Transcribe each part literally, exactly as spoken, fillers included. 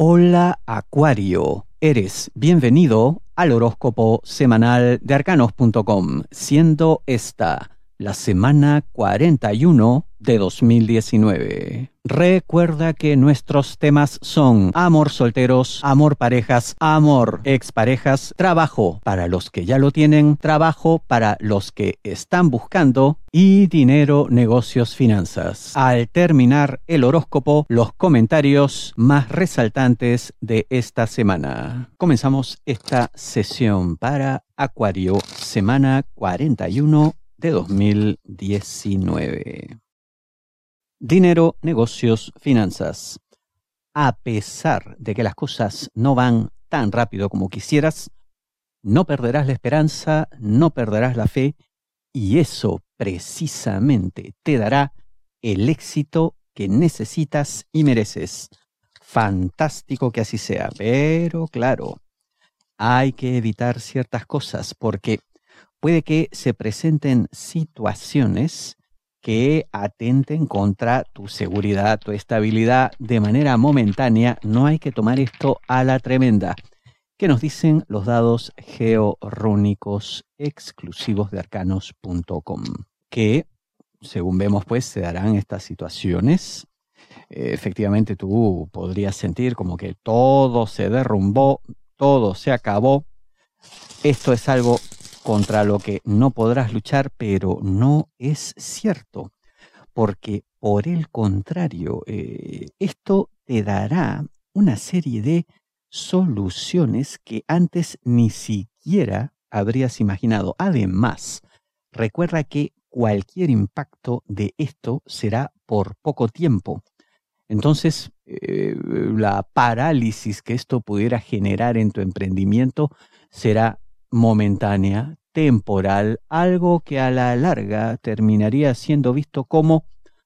Hola Acuario, eres bienvenido al horóscopo semanal de arcanos punto com, siendo esta la semana cuarenta y uno de dos mil diecinueve. Recuerda que nuestros temas son amor solteros, amor parejas, amor exparejas, trabajo para los que ya lo tienen, trabajo para los que están buscando y dinero, negocios, finanzas. Al terminar el horóscopo, los comentarios más resaltantes de esta semana. Comenzamos esta sesión para Acuario, semana cuarenta y uno de dos mil diecinueve. Dinero, negocios, finanzas. A pesar de que las cosas no van tan rápido como quisieras, no perderás la esperanza, no perderás la fe, y eso precisamente te dará el éxito que necesitas y mereces. Fantástico que así sea, pero claro, hay que evitar ciertas cosas porque puede que se presenten situaciones que atenten contra tu seguridad, tu estabilidad de manera momentánea. No hay que tomar esto a la tremenda. ¿Qué nos dicen los dados georrúnicos exclusivos de arcanos punto com? Que, según vemos, pues se darán estas situaciones. Eh, efectivamente, tú podrías sentir como que todo se derrumbó, todo se acabó. Esto es algo contra lo que no podrás luchar, pero no es cierto, porque por el contrario, eh, esto te dará una serie de soluciones que antes ni siquiera habrías imaginado. Además, recuerda que cualquier impacto de esto será por poco tiempo. Entonces, eh, la parálisis que esto pudiera generar en tu emprendimiento será momentánea, temporal, algo que a la larga terminaría siendo visto como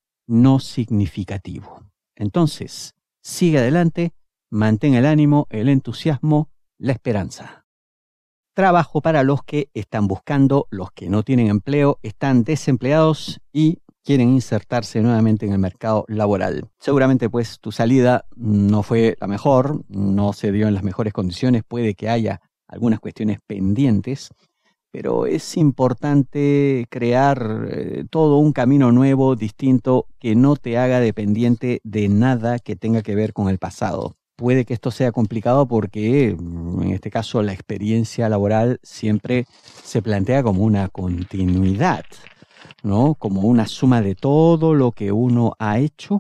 no significativo. Entonces, sigue adelante, mantén el ánimo, el entusiasmo, la esperanza. Trabajo para los que están buscando, los que no tienen empleo, están desempleados y quieren insertarse nuevamente en el mercado laboral. Seguramente pues tu salida no fue la mejor, no se dio en las mejores condiciones, puede que haya algunas cuestiones pendientes, pero es importante crear eh, todo un camino nuevo, distinto, que no te haga dependiente de nada que tenga que ver con el pasado. Puede que esto sea complicado porque, en este caso, la experiencia laboral siempre se plantea como una continuidad, ¿no? Como una suma de todo lo que uno ha hecho,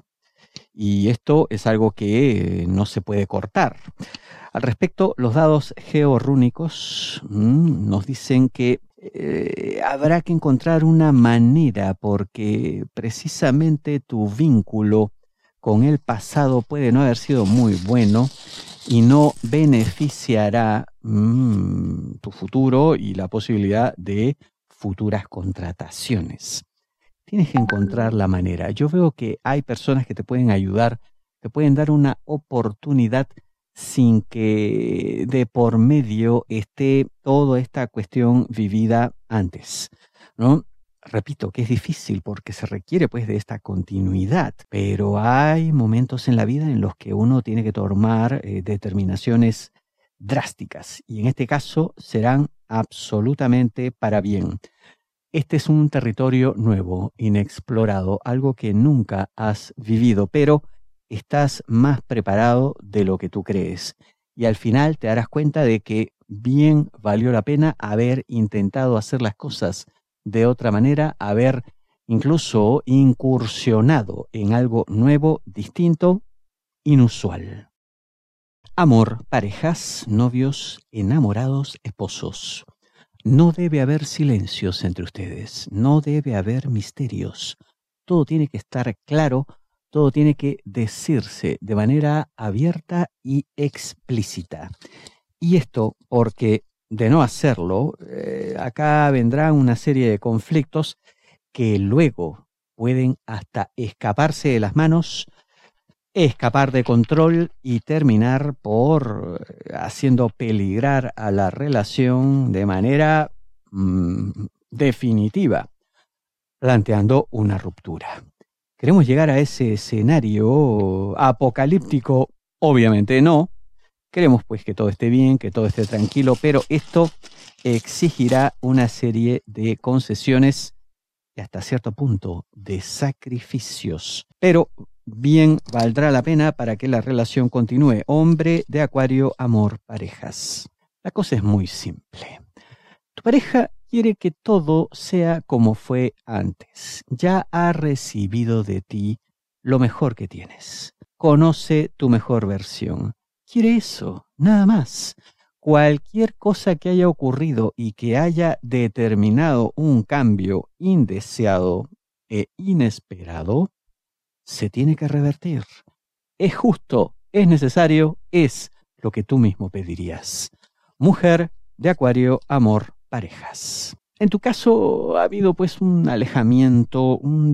y esto es algo que eh, no se puede cortar. Al respecto, los dados georrúnicos mmm, nos dicen que eh, habrá que encontrar una manera porque precisamente tu vínculo con el pasado puede no haber sido muy bueno y no beneficiará mmm, tu futuro y la posibilidad de futuras contrataciones. Tienes que encontrar la manera. Yo veo que hay personas que te pueden ayudar, te pueden dar una oportunidad sin que de por medio esté toda esta cuestión vivida antes, ¿no? Repito que es difícil porque se requiere pues de esta continuidad, pero hay momentos en la vida en los que uno tiene que tomar eh, determinaciones drásticas y en este caso serán absolutamente para bien. Este es un territorio nuevo, inexplorado, algo que nunca has vivido, pero estás más preparado de lo que tú crees. Y al final te darás cuenta de que bien valió la pena haber intentado hacer las cosas de otra manera, haber incluso incursionado en algo nuevo, distinto, inusual. Amor, parejas, novios, enamorados, esposos. No debe haber silencios entre ustedes, no debe haber misterios. Todo tiene que estar claro, todo tiene que decirse de manera abierta y explícita. Y esto porque, de no hacerlo, eh, acá vendrá una serie de conflictos que luego pueden hasta escaparse de las manos, escapar de control y terminar por haciendo peligrar a la relación de manera mmm, definitiva, planteando una ruptura. Queremos llegar a ese escenario apocalíptico Obviamente no. Queremos pues que todo esté bien, que todo esté tranquilo, pero esto exigirá una serie de concesiones y hasta cierto punto de sacrificios. Pero bien valdrá la pena para que la relación continúe. Hombre de Acuario, amor, parejas. La cosa es muy simple. Tu pareja quiere que todo sea como fue antes. Ya ha recibido de ti lo mejor que tienes. Conoce tu mejor versión. Quiere eso, nada más. Cualquier cosa que haya ocurrido y que haya determinado un cambio indeseado e inesperado, se tiene que revertir. Es justo, es necesario, es lo que tú mismo pedirías. Mujer de Acuario, amor, parejas. En tu caso ha habido pues un alejamiento, un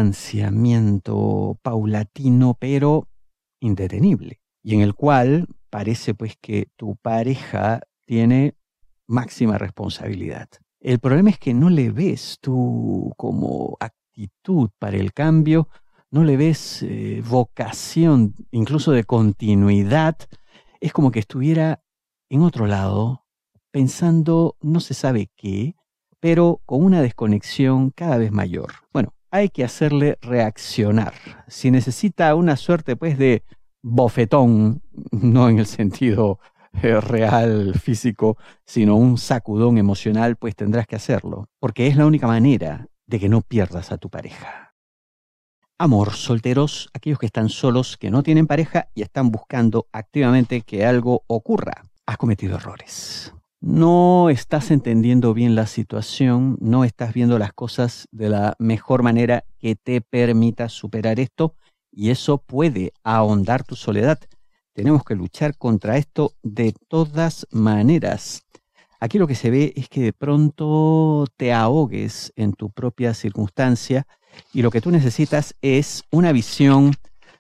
distanciamiento paulatino, pero indetenible, y en el cual parece pues que tu pareja tiene máxima responsabilidad. El problema es que no le ves tú como actitud para el cambio, no le ves eh, vocación, incluso de continuidad. Es como que estuviera en otro lado, pensando no se sabe qué, pero con una desconexión cada vez mayor. Bueno, hay que hacerle reaccionar. Si necesita una suerte pues de bofetón, no en el sentido eh, real, físico, sino un sacudón emocional, pues tendrás que hacerlo, porque es la única manera de que no pierdas a tu pareja. Amor, solteros, aquellos que están solos, que no tienen pareja y están buscando activamente que algo ocurra. Has cometido errores. No estás entendiendo bien la situación, no estás viendo las cosas de la mejor manera que te permita superar esto, y eso puede ahondar tu soledad. Tenemos que luchar contra esto de todas maneras. Aquí lo que se ve es que de pronto te ahogues en tu propia circunstancia y lo que tú necesitas es una visión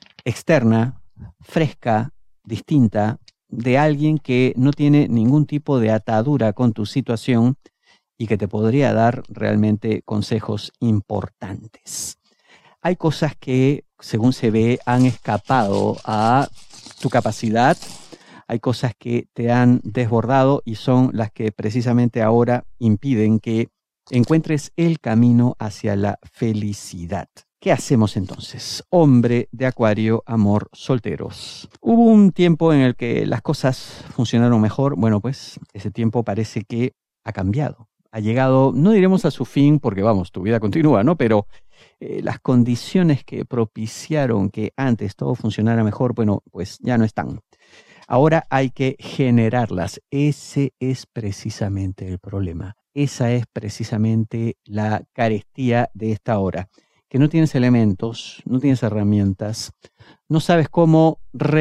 externa, fresca, distinta, de alguien que no tiene ningún tipo de atadura con tu situación y que te podría dar realmente consejos importantes. Hay cosas que, según se ve, han escapado a tu capacidad. Hay cosas que te han desbordado y son las que precisamente ahora impiden que encuentres el camino hacia la felicidad. ¿Qué hacemos entonces? Hombre de Acuario, amor, solteros. Hubo un tiempo en el que las cosas funcionaron mejor. Bueno, pues ese tiempo parece que ha cambiado. Ha llegado, no diremos a su fin, porque vamos, tu vida continúa, ¿no? Pero eh, las condiciones que propiciaron que antes todo funcionara mejor, bueno, pues ya no están. Ahora hay que generarlas. Ese es precisamente el problema. Esa es precisamente la carestía de esta hora. Que no tienes elementos, no tienes herramientas, no sabes cómo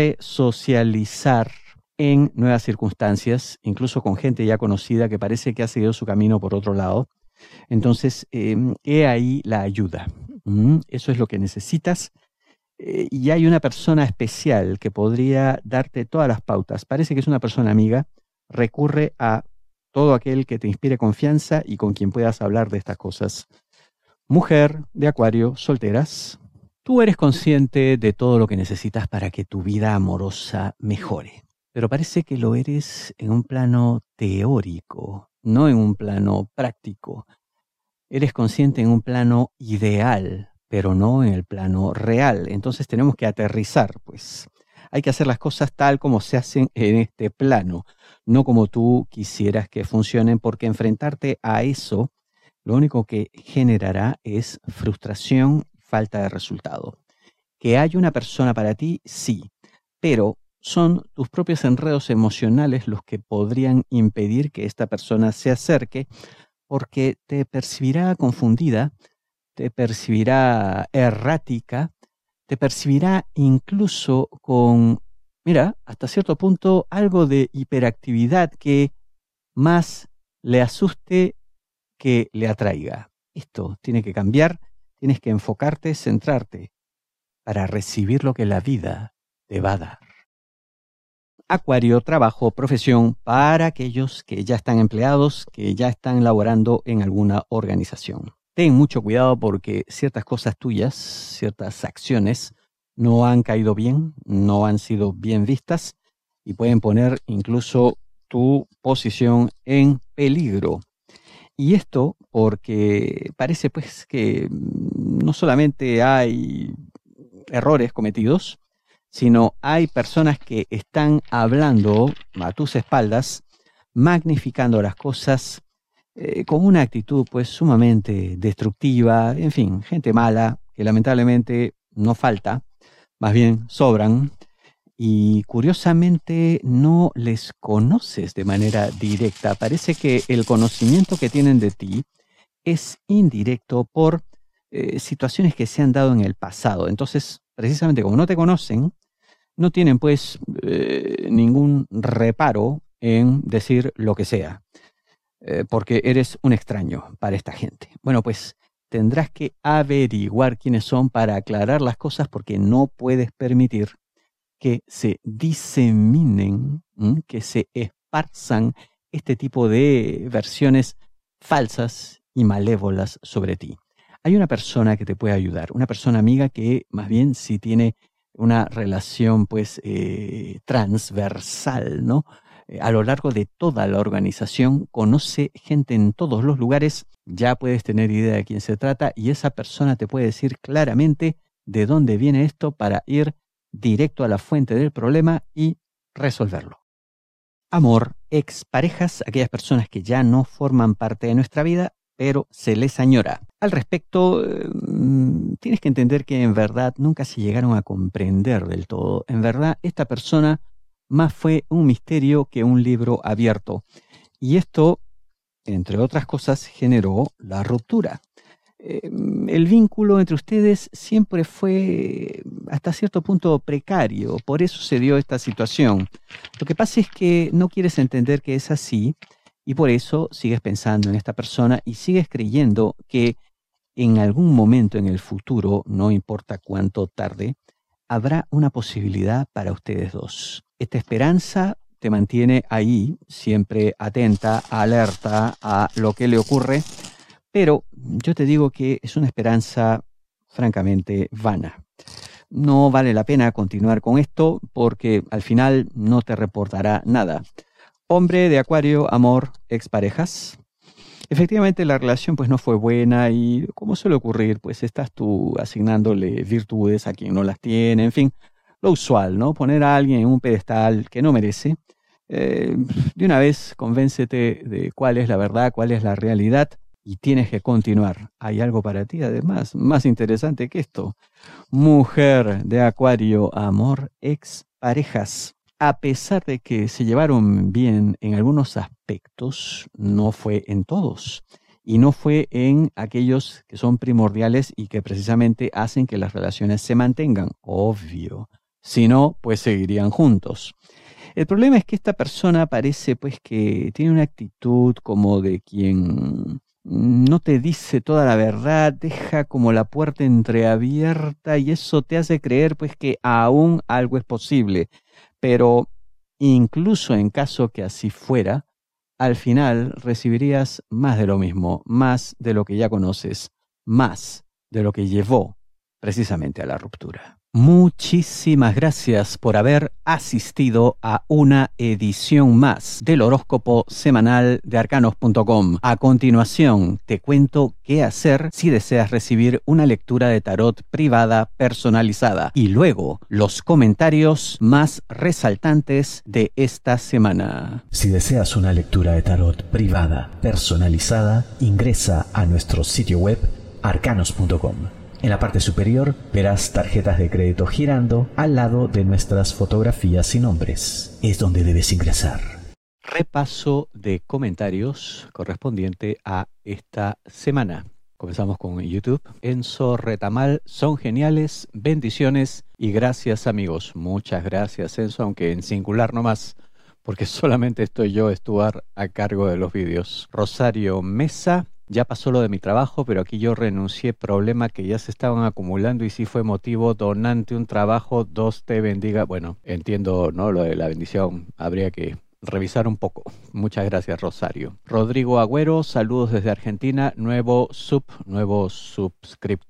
resocializar en nuevas circunstancias, incluso con gente ya conocida que parece que ha seguido su camino por otro lado. Entonces, eh, he ahí la ayuda. ¿Mm? Eso es lo que necesitas. Eh, y hay una persona especial que podría darte todas las pautas. Parece que es una persona amiga. Recurre a todo aquel que te inspire confianza y con quien puedas hablar de estas cosas. Mujer de Acuario, solteras, tú eres consciente de todo lo que necesitas para que tu vida amorosa mejore, pero parece que lo eres en un plano teórico, no en un plano práctico. Eres consciente en un plano ideal, pero no en el plano real. Entonces tenemos que aterrizar, pues. Hay que hacer las cosas tal como se hacen en este plano, no como tú quisieras que funcionen, porque enfrentarte a eso lo único que generará es frustración, falta de resultado. Que hay una persona para ti, sí, pero son tus propios enredos emocionales los que podrían impedir que esta persona se acerque, porque te percibirá confundida, te percibirá errática, te percibirá incluso con, mira, hasta cierto punto algo de hiperactividad que más le asuste que le atraiga. Esto tiene que cambiar, tienes que enfocarte, centrarte para recibir lo que la vida te va a dar. Acuario, trabajo, profesión para aquellos que ya están empleados, que ya están laborando en alguna organización. Ten mucho cuidado porque ciertas cosas tuyas, ciertas acciones, no han caído bien, no han sido bien vistas y pueden poner incluso tu posición en peligro. Y esto porque parece pues que no solamente hay errores cometidos, sino hay personas que están hablando a tus espaldas, magnificando las cosas eh, con una actitud pues sumamente destructiva, en fin, gente mala que lamentablemente no falta, más bien sobran. Y curiosamente no les conoces de manera directa. Parece que el conocimiento que tienen de ti es indirecto por eh, situaciones que se han dado en el pasado. Entonces, precisamente como no te conocen, no tienen pues eh, ningún reparo en decir lo que sea, eh, porque eres un extraño para esta gente. Bueno, pues tendrás que averiguar quiénes son para aclarar las cosas, porque no puedes permitir que se diseminen, ¿m? que se esparzan este tipo de versiones falsas y malévolas sobre ti. Hay una persona que te puede ayudar, una persona amiga que más bien sí tiene una relación pues eh, transversal, ¿no? Eh, a lo largo de toda la organización, conoce gente en todos los lugares, ya puedes tener idea de quién se trata y esa persona te puede decir claramente de dónde viene esto para ir directo a la fuente del problema y resolverlo. Amor, exparejas, aquellas personas que ya no forman parte de nuestra vida, pero se les añora. Al respecto, eh, tienes que entender que en verdad nunca se llegaron a comprender del todo. En verdad, esta persona más fue un misterio que un libro abierto. Y esto, entre otras cosas, generó la ruptura. Eh, el vínculo entre ustedes siempre fue hasta cierto punto precario, por eso se dio esta situación. Lo que pasa es que no quieres entender que es así y por eso sigues pensando en esta persona y sigues creyendo que en algún momento en el futuro, no importa cuánto tarde, habrá una posibilidad para ustedes dos. Esta esperanza te mantiene ahí, siempre atenta, alerta a lo que le ocurre. Pero yo te digo que es una esperanza francamente vana. No vale la pena continuar con esto porque al final no te reportará nada. Hombre de Acuario, amor, exparejas. Efectivamente la relación pues no fue buena y como suele ocurrir, pues estás tú asignándole virtudes a quien no las tiene, en fin, lo usual, ¿no? Poner a alguien en un pedestal que no merece. Eh, de una vez convéncete de cuál es la verdad, cuál es la realidad. Y tienes que continuar. Hay algo para ti, además, más interesante que esto. Mujer de Acuario, amor, exparejas. A pesar de que se llevaron bien en algunos aspectos, no fue en todos. Y no fue en aquellos que son primordiales y que precisamente hacen que las relaciones se mantengan. Obvio. Si no, pues seguirían juntos. El problema es que esta persona parece pues que tiene una actitud como de quien no te dice toda la verdad, deja como la puerta entreabierta y eso te hace creer pues que aún algo es posible. Pero incluso en caso que así fuera, al final recibirías más de lo mismo, más de lo que ya conoces, más de lo que llevó precisamente a la ruptura. Muchísimas gracias por haber asistido a una edición más del horóscopo semanal de arcanos punto com. A continuación, te cuento qué hacer si deseas recibir una lectura de tarot privada personalizada y luego los comentarios más resaltantes de esta semana. Si deseas una lectura de tarot privada personalizada, ingresa a nuestro sitio web arcanos punto com. En la parte superior verás tarjetas de crédito girando al lado de nuestras fotografías y nombres. Es donde debes ingresar. Repaso de comentarios correspondiente a esta semana. Comenzamos con YouTube. Enzo Retamal, son geniales, bendiciones y gracias amigos. Muchas gracias Enzo, aunque en singular nomás, porque solamente estoy yo, Stuart, a cargo de los vídeos. Rosario Mesa. Ya pasó lo de mi trabajo, pero aquí yo renuncié, problema que ya se estaban acumulando y sí fue motivo, donante un trabajo, Dios te bendiga. Bueno, entiendo, ¿no? Lo de la bendición, habría que revisar un poco. Muchas gracias, Rosario. Rodrigo Agüero, saludos desde Argentina, nuevo sub, nuevo suscriptor.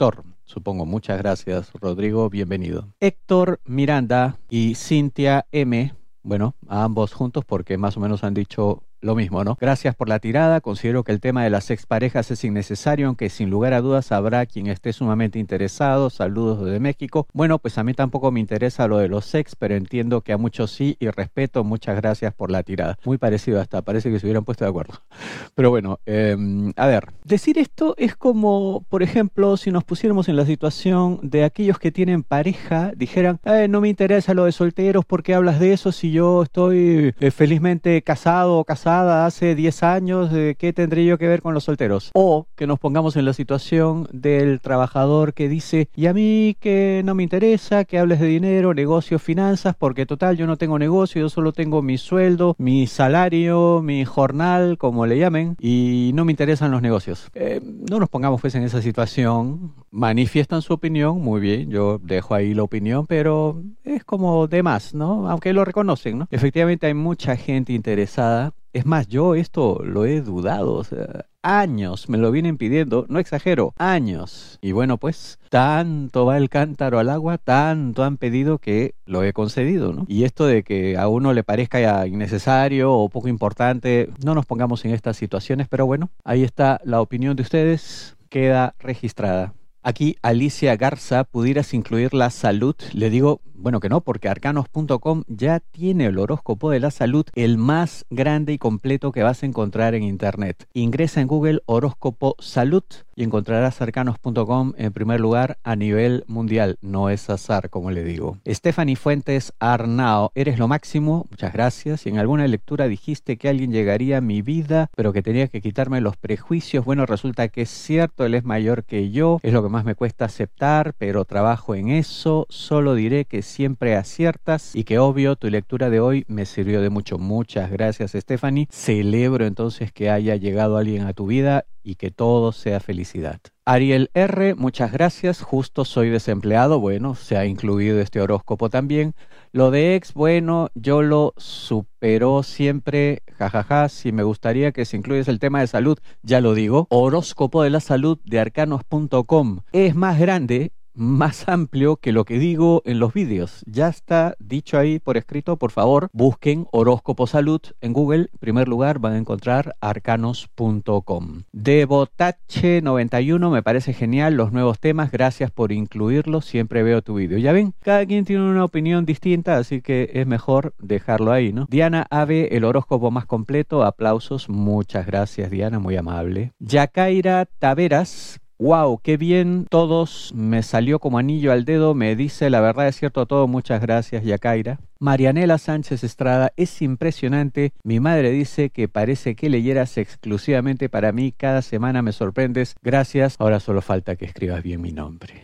Supongo. Muchas gracias, Rodrigo. Bienvenido. Héctor Miranda y Cintia M. Bueno, a ambos juntos porque más o menos han dicho lo mismo, ¿no? Gracias por la tirada. Considero que el tema de las exparejas es innecesario, aunque sin lugar a dudas habrá quien esté sumamente interesado. Saludos desde México. Bueno, pues a mí tampoco me interesa lo de los ex, pero entiendo que a muchos sí y respeto. Muchas gracias por la tirada. Muy parecido hasta, parece que se hubieran puesto de acuerdo. Pero bueno, eh, a ver, decir esto es como, por ejemplo, si nos pusiéramos en la situación de aquellos que tienen pareja, dijeran, eh, no me interesa lo de solteros, ¿por qué hablas de eso si yo estoy eh, felizmente casado o casado hace diez años, ¿qué tendré yo que ver con los solteros? O que nos pongamos en la situación del trabajador que dice, y a mí que no me interesa que hables de dinero, negocios, finanzas, porque total yo no tengo negocio, yo solo tengo mi sueldo, mi salario, mi jornal, como le llamen, y no me interesan los negocios. Eh, no nos pongamos pues en esa situación, manifiestan su opinión, muy bien, yo dejo ahí la opinión, pero es como de más, ¿no? Aunque lo reconocen, ¿no? Efectivamente hay mucha gente interesada. Es más, yo esto lo he dudado, o sea, años me lo vienen pidiendo, no exagero, años. Y bueno, pues tanto va el cántaro al agua, tanto han pedido que lo he concedido, ¿no? Y esto de que a uno le parezca innecesario o poco importante, no nos pongamos en estas situaciones, pero bueno, ahí está la opinión de ustedes, queda registrada. Aquí Alicia Garza, ¿pudieras incluir la salud? Le digo, bueno que no, porque arcanos punto com ya tiene el horóscopo de la salud, el más grande y completo que vas a encontrar en internet. Ingresa en Google horóscopo salud y encontrarás arcanos punto com en primer lugar a nivel mundial. No es azar, como le digo. Stephanie Fuentes Arnao, eres lo máximo, muchas gracias. Y en alguna lectura dijiste que alguien llegaría a mi vida, pero que tenía que quitarme los prejuicios. Bueno, resulta que es cierto, él es mayor que yo, es lo que más me cuesta aceptar, pero trabajo en eso. Solo diré que siempre aciertas y que obvio tu lectura de hoy me sirvió de mucho. Muchas gracias, Stephanie. Celebro entonces que haya llegado alguien a tu vida y que todo sea felicidad. Ariel R, muchas gracias. Justo soy desempleado. Bueno, se ha incluido este horóscopo también. Lo de ex, bueno, yo lo supero siempre. Jajaja, ja, ja. Si me gustaría que se incluyese el tema de salud, ya lo digo. Horóscopo de la salud de arcanos punto com. Es más grande, más amplio que lo que digo en los vídeos. Ya está dicho ahí por escrito. Por favor, busquen horóscopo salud en Google. En primer lugar van a encontrar arcanos punto com. Devotache noventa y uno, me parece genial los nuevos temas. Gracias por incluirlos. Siempre veo tu vídeo. Ya ven, cada quien tiene una opinión distinta, así que es mejor dejarlo ahí, ¿no? Diana Ave, el horóscopo más completo. Aplausos. Muchas gracias, Diana, muy amable. Yacaira Taveras, wow, qué bien todos, me salió como anillo al dedo, me dice la verdad es cierto todo, muchas gracias, Yacaira. Marianela Sánchez Estrada, es impresionante, mi madre dice que parece que leyeras exclusivamente para mí, cada semana me sorprendes, gracias, ahora solo falta que escribas bien mi nombre.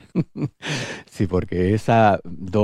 Sí, porque esa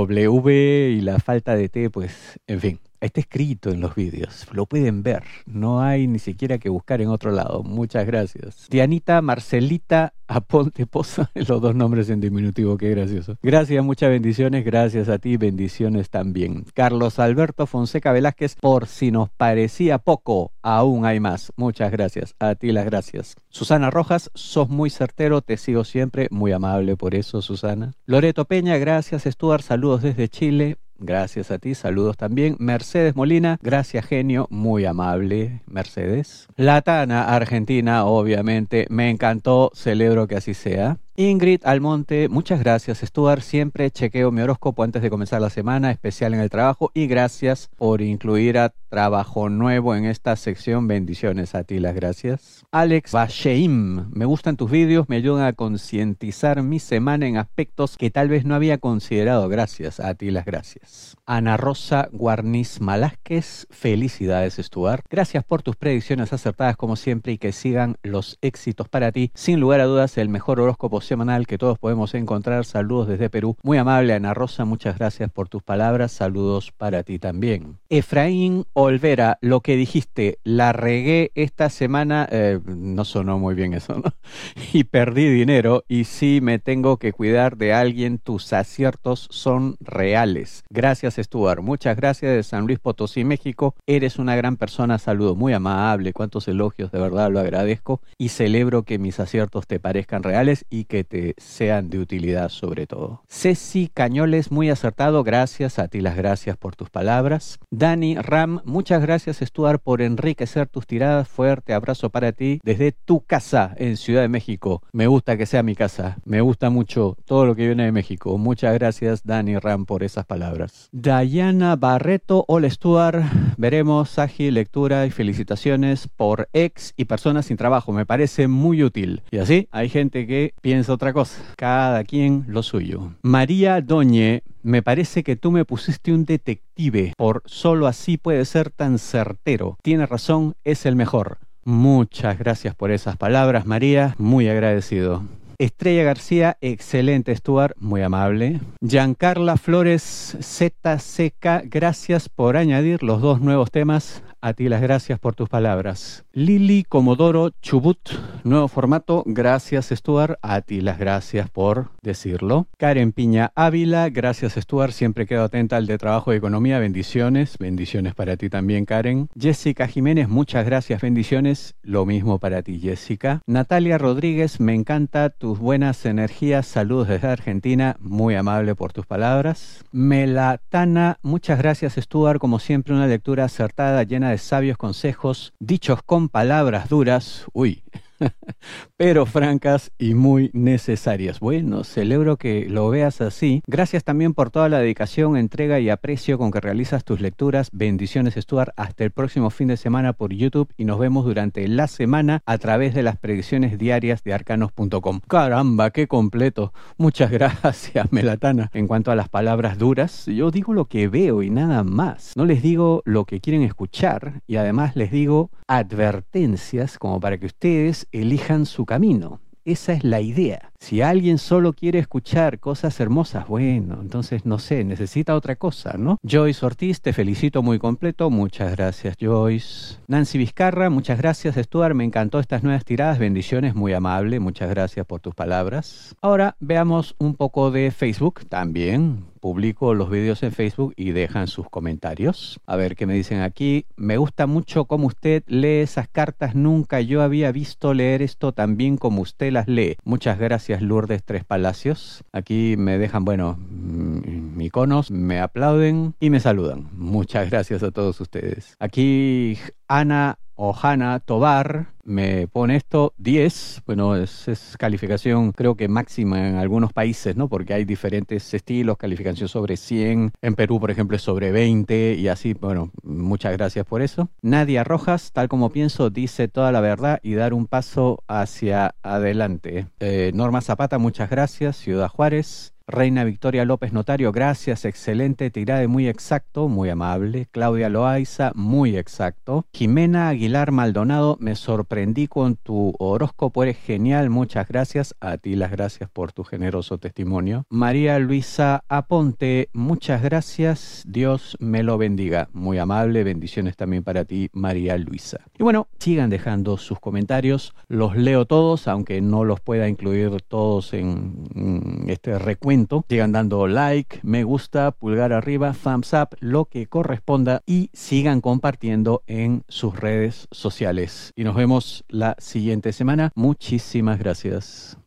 W y la falta de T, pues, en fin. Está escrito en los vídeos, lo pueden ver, no hay ni siquiera que buscar en otro lado. Muchas gracias. Dianita Marcelita Aponte Poza, los dos nombres en diminutivo, qué gracioso. Gracias, muchas bendiciones, gracias a ti, bendiciones también. Carlos Alberto Fonseca Velázquez, por si nos parecía poco, aún hay más. Muchas gracias, a ti las gracias. Susana Rojas, sos muy certero, te sigo siempre, muy amable por eso, Susana. Loreto Peña, gracias. Stuart, saludos desde Chile. Gracias a ti, saludos también. Mercedes Molina, gracias genio, muy amable Mercedes. Latana Argentina, obviamente, me encantó, celebro que así sea. Ingrid Almonte, muchas gracias Stuart, siempre chequeo mi horóscopo antes de comenzar la semana, especial en el trabajo, y gracias por incluir a Trabajo Nuevo en esta sección, bendiciones a ti, las gracias. Alex Basheim, me gustan tus vídeos, me ayudan a concientizar mi semana en aspectos que tal vez no había considerado, gracias a ti, las gracias. Ana Rosa Guarniz Malásquez, felicidades Stuart, gracias por tus predicciones acertadas como siempre y que sigan los éxitos para ti, sin lugar a dudas el mejor horóscopo semanal que todos podemos encontrar. Saludos desde Perú. Muy amable Ana Rosa, muchas gracias por tus palabras. Saludos para ti también. Efraín Olvera, lo que dijiste, la regué esta semana, eh, no sonó muy bien eso, ¿no? Y perdí dinero y sí me tengo que cuidar de alguien, tus aciertos son reales. Gracias Stuart, muchas gracias de San Luis Potosí, México. Eres una gran persona, saludo, muy amable, cuántos elogios, de verdad lo agradezco y celebro que mis aciertos te parezcan reales y que te sean de utilidad sobre todo. Ceci Cañoles, muy acertado, gracias, a ti las gracias por tus palabras. Dani Ram, muchas gracias Stuart por enriquecer tus tiradas, fuerte abrazo para ti desde tu casa en Ciudad de México. Me gusta que sea mi casa, me gusta mucho todo lo que viene de México. Muchas gracias Dani Ram por esas palabras. Dayana Barreto, hola Stuart, veremos, ágil, lectura y felicitaciones por ex y personas sin trabajo, me parece muy útil. Y así hay gente que piensa otra cosa, cada quien lo suyo. María Doñe, me parece que tú me pusiste un detective, por solo así puede ser tan certero. Tienes razón, es el mejor. Muchas gracias por esas palabras, María, muy agradecido. Estrella García, excelente Stuart, muy amable. Giancarla Flores Z C K, gracias por añadir los dos nuevos temas. A ti las gracias por tus palabras. Lili Comodoro Chubut, nuevo formato, gracias Stuart, a ti las gracias por decirlo. Karen Piña Ávila, gracias Stuart, siempre quedo atenta al de trabajo y economía, bendiciones, bendiciones para ti también Karen. Jessica Jiménez, muchas gracias, bendiciones, lo mismo para ti Jessica. Natalia Rodríguez, me encanta tus buenas energías, saludos desde Argentina, muy amable por tus palabras. Melatana, muchas gracias Stuart, como siempre una lectura acertada, llena de sabios consejos, dichos con palabras duras, uy, pero francas y muy necesarias. Bueno, celebro que lo veas así. Gracias también por toda la dedicación, entrega y aprecio con que realizas tus lecturas. Bendiciones, Stuart. Hasta el próximo fin de semana por YouTube y nos vemos durante la semana a través de las predicciones diarias de arcanos punto com. Caramba, qué completo. Muchas gracias, Melatana. En cuanto a las palabras duras, yo digo lo que veo y nada más. No les digo lo que quieren escuchar y además les digo advertencias como para que ustedes elijan su camino. Esa es la idea. Si alguien solo quiere escuchar cosas hermosas, bueno, entonces no sé, necesita otra cosa, ¿no? Joyce Ortiz, te felicito muy completo. Muchas gracias, Joyce. Nancy Vizcarra, muchas gracias, Stuart. Me encantó estas nuevas tiradas. Bendiciones, muy amable. Muchas gracias por tus palabras. Ahora veamos un poco de Facebook también. Publico los videos en Facebook y dejan sus comentarios. A ver qué me dicen aquí. Me gusta mucho cómo usted lee esas cartas. Nunca yo había visto leer esto tan bien como usted las lee. Muchas gracias, Lourdes Tres Palacios. Aquí me dejan, bueno, iconos, me aplauden y me saludan. Muchas gracias a todos ustedes. Aquí Ana Ohana Tobar me pone esto diez, bueno, es, es calificación creo que máxima en algunos países, ¿no? Porque hay diferentes estilos, calificación sobre cien, en Perú por ejemplo es sobre veinte y así, bueno, muchas gracias por eso. Nadia Rojas, tal como pienso, dice toda la verdad y dar un paso hacia adelante. Eh, Norma Zapata, muchas gracias. Ciudad Juárez. Reina Victoria López Notario, gracias, excelente tirada, muy exacto, muy amable. Claudia Loaiza, muy exacto. Jimena Aguilar Maldonado, me sorprendí con tu horóscopo, eres genial, muchas gracias. A ti las gracias por tu generoso testimonio. María Luisa Aponte, muchas gracias, Dios me lo bendiga. Muy amable, bendiciones también para ti, María Luisa. Y bueno, sigan dejando sus comentarios, los leo todos, aunque no los pueda incluir todos en, en este recuento. Sigan dando like, me gusta, pulgar arriba, thumbs up, lo que corresponda y sigan compartiendo en sus redes sociales. Y nos vemos la siguiente semana. Muchísimas gracias.